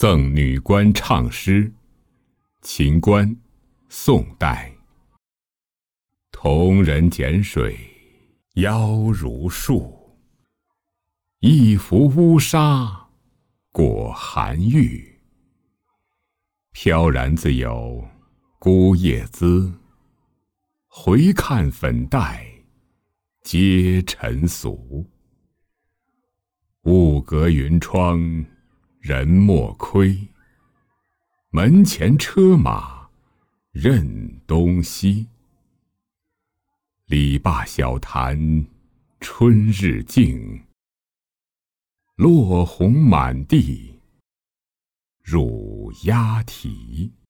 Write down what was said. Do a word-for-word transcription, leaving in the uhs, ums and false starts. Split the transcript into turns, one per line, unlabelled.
赠女官唱诗，秦观，宋代。铜人碱水腰如束，一拂乌纱裹寒玉。飘然自有孤叶姿，回看粉黛皆尘俗。雾隔云窗人莫窥，门前车马任东西。篱笆小潭春日静，落红满地乳鸦啼。